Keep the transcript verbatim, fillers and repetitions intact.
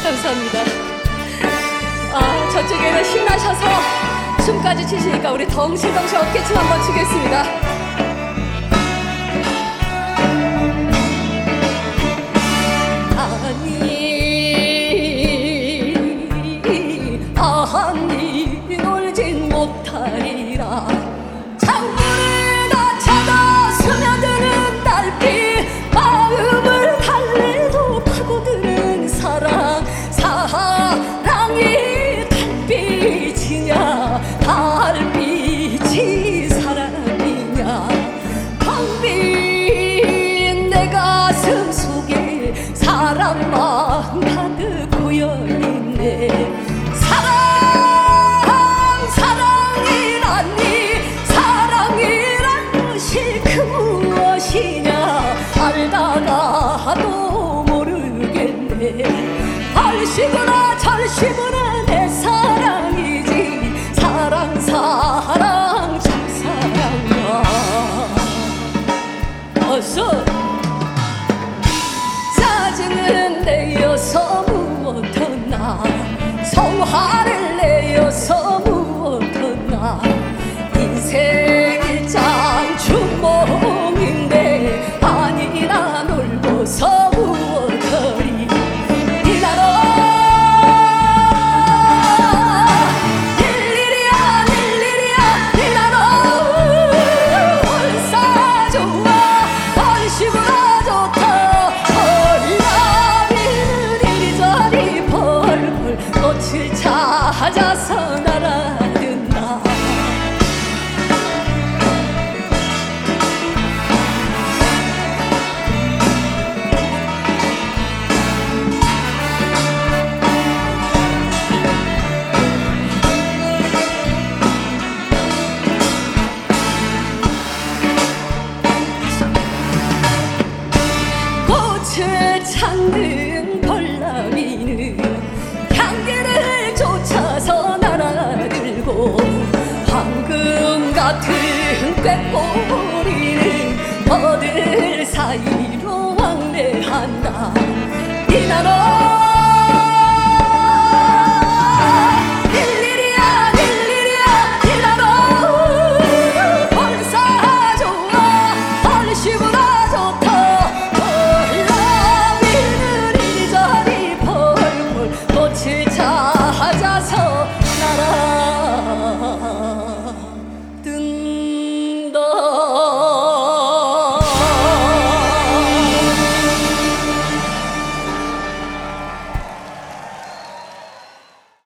감사합니다. 아, 저쪽에는 신나셔서 춤까지 추시니까 우리 덩실덩실 어깨춤 한번 추겠습니다. 아니 아니 놀진 못하리라. 창문을 다 찾아 스며드는 달빛, 마음을 달래도 파고드는 사랑. 사랑이 달빛이냐 달빛이 사랑이냐. 텅 빈 내 가슴 속에 사랑만 가득 고여있네. 사랑 사랑이라니 사랑이란 것이 그 무엇이냐 알다가도 모르겠네. 얼씨구나 절씨구나 내 사랑이지. 사랑 사랑 참사랑아. 어서 짜증은 내어서 무엇하나, 성화를 내어서 무엇하나. 인생 일장 주몽인데 아니나 놀고서 무엇하리. 니나로 일일이야 일일이야 니나로 얼싸 좋아 얼씨구나 좋다. 얼라비는 이리저리 벌벌 꽃을 찾아서 날아든다. 꽃을 찾는 벌나비는 향기를 쫓아서 날아들고, 황금 같은 꾀꼬리는 버들 사이로 왕래한다.